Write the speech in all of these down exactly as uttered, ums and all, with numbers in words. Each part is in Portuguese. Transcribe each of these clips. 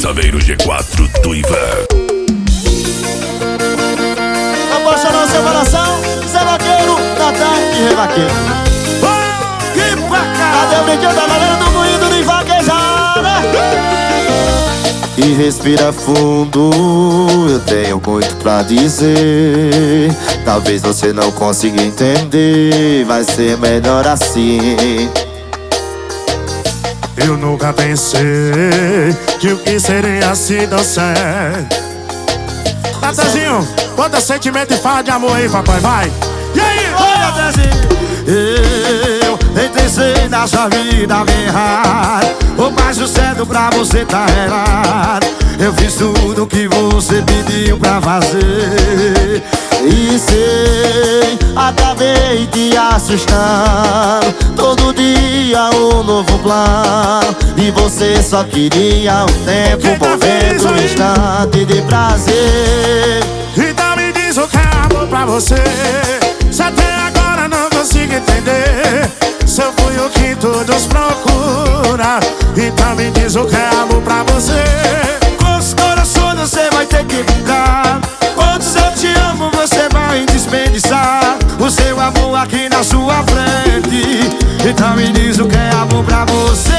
Saveiro G quatro do Ivan. Apaixonou seu coração, Zé Vaqueiro, Natan e Revaqueiro. Que bacana! Cadê o brinquedo da galera do moído de vaquejar, né? E respira fundo, eu tenho muito pra dizer. Talvez você não consiga entender, vai ser melhor assim. Eu nunca pensei que o que seria assim tão certo. Natanzinho, bota sentimento e fala de amor aí, papai, vai. E aí? Olha, Natanzinho. Eu pensei na sua vida bem errado, mas o certo pra você tá errado. Eu fiz tudo que você pediu pra fazer e sei, acabei te assustando. Todo dia um novo plano, e você só queria um tempo, um momento, um instante de prazer. Então me diz o que é amor pra você, se até agora não consigo entender. Se eu fui o que todos procuram, então me diz o que é amor pra você. Quantos corações você vai ter que ficar? Quantos eu te amo você vai desperdiçar? O seu amor aqui na sua frente, então me diz o que é amor pra você.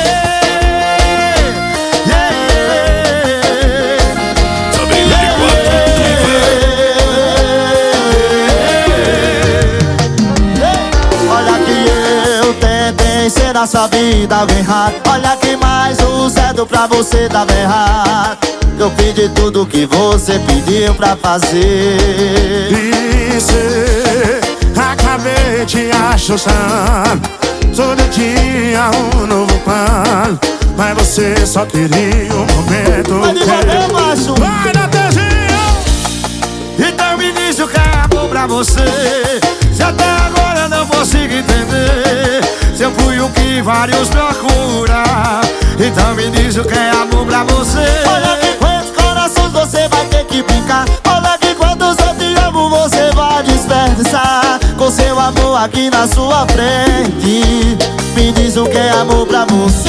Ser a sua vida bem errado. Olha que mais o Zedo pra você tava errado. Eu pedi tudo que você pediu pra fazer e cê, acabei te assustando. Todo dia um novo plano, mas você só queria um momento. Vai devolver, macho. Vai, Natanzinho. Então me diz o que é amor pra você, se até agora não consigo entender. Se eu fui o que vários procuram, então me diz o que é amor pra você. Olha que quantos corações você vai ter que brincar. Olha que quantos eu te amo você vai desperdiçar. Com seu amor aqui na sua frente, me diz o que é amor pra você.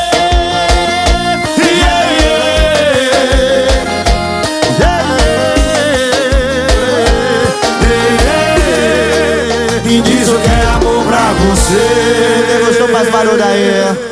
Yeah, yeah, yeah, yeah. Me diz o que é amor pra você. Gostou, faz barulho aí.